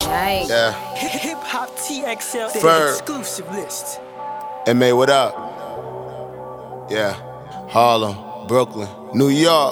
Yikes. Yeah. Hip Hop TXL Ferg. exclusive list. MA, what up? Yeah. Harlem, Brooklyn, New York.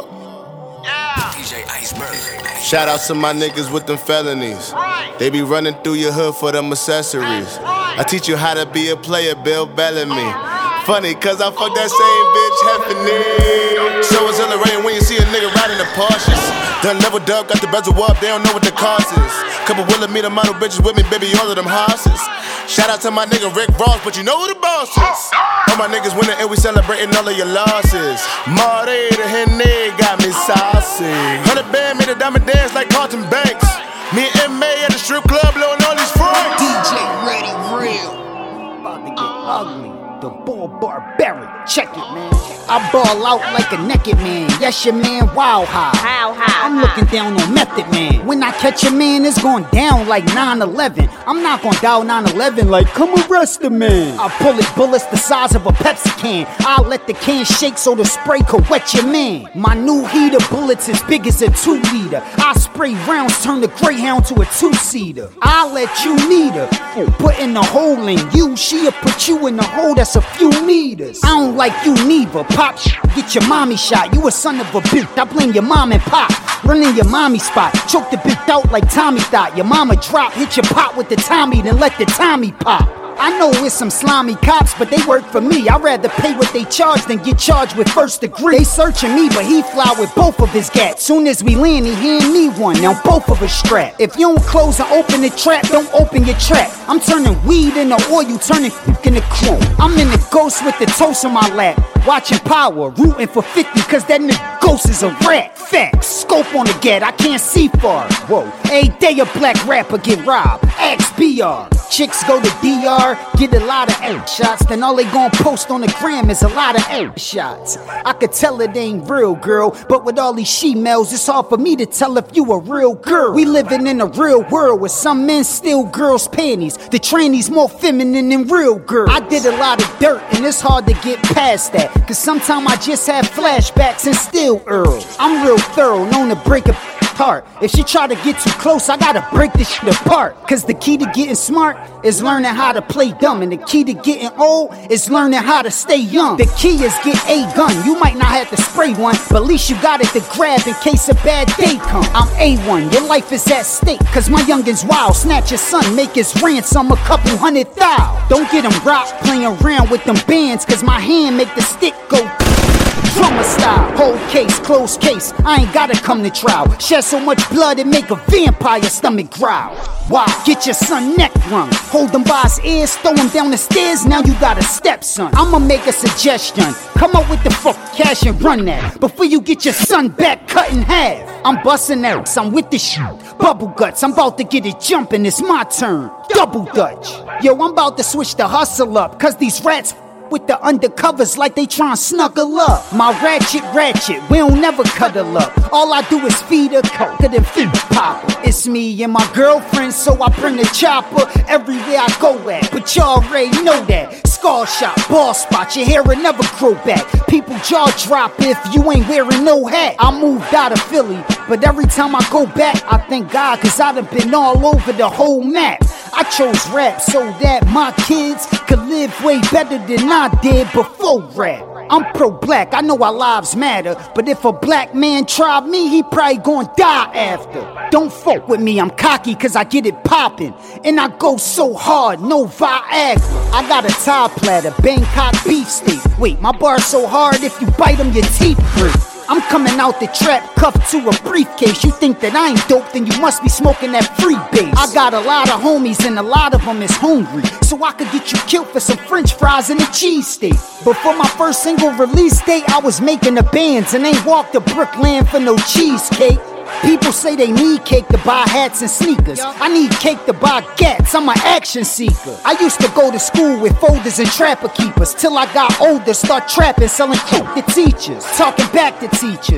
DJ Iceberg. Shout out to my niggas with them felonies. They be running through your hood for them accessories. I teach you how to be a player, Bill Bellamy. Funny, cause I fuck that same bitch Heffany. So exhilarating when you see a nigga riding the Porsches. Done level dub, got the bezel up, they don't know what the cost is. Couple Wilhelmina model bitches with me, baby, all of them horses. Shout out to my nigga Rick Ross, but you know who the boss is. All my niggas winning and we celebrating all of your losses. Marty the Henny got me saucy. 100 band made a diamond dance like Carlton Banks. Me and MA at the strip club blowing all these francs. DJ Ready Real. About to get ugly. The ball barbaric. Check it, man. I ball out like a naked man. Yes, your man, Wild High. I'm looking down on Method Man. When I catch a man, it's going down like 9/11. I'm not gonna dial 9/11 like, come arrest the man. I pull it bullets the size of a Pepsi can. I'll let the can shake so the spray could wet your man. My new heater bullets as big as a 2-liter. I spray rounds, turn the Greyhound to a 2-seater. I'll let you meet her. Put in the hole in you, she'll put you in the hole that's a few meters. I don't like you neither. Pop, get your mommy shot. You a son of a bitch. I blame your mom and pop. Run in your mommy spot. Choke the bitch out like Tommy thought. Your mama drop. Hit your pot with the Tommy, then let the Tommy pop. I know it's some slimy cops, but they work for me. I'd rather pay what they charge than get charged with first degree. They searching me, but he fly with both of his gats. Soon as we land, he hand me one. Now both of us strapped. If you don't close and open the trap, don't open your trap. I'm turning weed into oil, you turning in the crew. I'm in the ghost with the toast on my lap. Watching Power, rooting for 50, cause that nigga ghost is a rat. Facts, scope on the gat, I can't see far. Whoa, every day a black rapper get robbed. Ask BR. Chicks go to DR, get a lot of air shots. Then all they gon' post on the gram is a lot of air shots. I could tell it ain't real, girl, but with all these she-mails, it's hard for me to tell if you a real girl. We living in a real world where some men steal girls' panties. The trannies more feminine than real girls. I did a lot of dirt, and it's hard to get past that. Cause sometimes I just have flashbacks and still Earl. I'm real thorough, known to break a heart. If she try to get too close, I gotta break this shit apart. Cause the key to getting smart is learning how to play dumb. And the key to getting old is learning how to stay young. The key is get a gun. You might not have to spray one, but at least you got it to grab in case a bad day come. I'm A1, your life is at stake. Cause my youngin's wild. Snatch your son, make his ransom a couple $100,000. Don't get him rocked playing around with them bands. Cause my hand make the stick go drummer style. Whole case, closed case. I ain't gotta come to trial. Shed so much blood it make a vampire stomach growl. Why? Get your son neck wrung. Hold him by his ears, throw him down the stairs. Now you got a stepson. I'ma make a suggestion. Come up with the fuck cash and run that before you get your son back cut in half. I'm busting out. I'm with the shit. Bubble guts. I'm about to get it jumping. It's my turn. Double Dutch. Yo, I'm about to switch the hustle up. Cause these rats with the undercovers like they tryna snuggle up. My ratchet, we don't never cuddle up. All I do is feed her coke and feed Papa. It's me and my girlfriend, so I bring the chopper everywhere I go at. But y'all already know that. Scar shot, ball spot, your hair will never grow back. People jaw drop if you ain't wearing no hat. I moved out of Philly, but every time I go back, I thank God, cause I done been all over the whole map. I chose rap so that my kids could live way better than I did before rap. I'm pro-black, I know our lives matter, but if a black man tried me, he probably gon' die after. Don't fuck with me, I'm cocky cause I get it poppin', and I go so hard, no Viagra. I got a Thai platter, Bangkok beefsteak. Wait, my bar's so hard, if you bite them, your teeth break. I'm coming out the trap cuffed to a briefcase. You think that I ain't dope, then you must be smoking that free base. I got a lot of homies and a lot of them is hungry, so I could get you killed for some french fries and a cheesesteak. But for my first single release date, I was making the bands and ain't walked to Brooklyn for no cheesecake. People say they need cake to buy hats and sneakers. I need cake to buy gats, I'm an action seeker. I used to go to school with folders and trapper keepers, till I got older, start trapping, selling coke to teachers, talking back to teachers.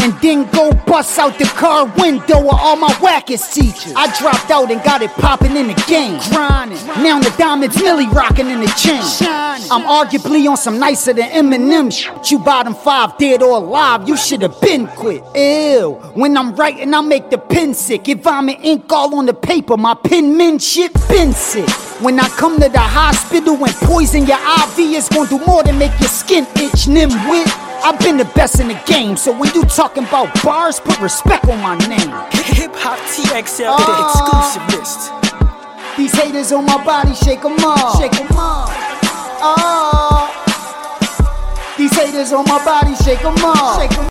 and then go bust out the car window of all my wackest teachers. I dropped out and got it poppin' in the game. Grinding, now the diamonds Millie rockin' in the chain. I'm arguably on some nicer than Eminem shit. You bottom 5, dead or alive, you should've been quit. Ew, when I'm writing I make the pen sick. Get vomit ink all on the paper, my penmanship been sick. When I come to the hospital and poison your IV, it's gonna do more than make your skin itch, nimwit. I've been the best in the game, so when you talking about bars, put respect on my name. Hip Hop TXL, the exclusive list. These haters on my body, shake 'em off. Shake 'em off. Oh. These haters on my body, shake 'em off. Shake 'em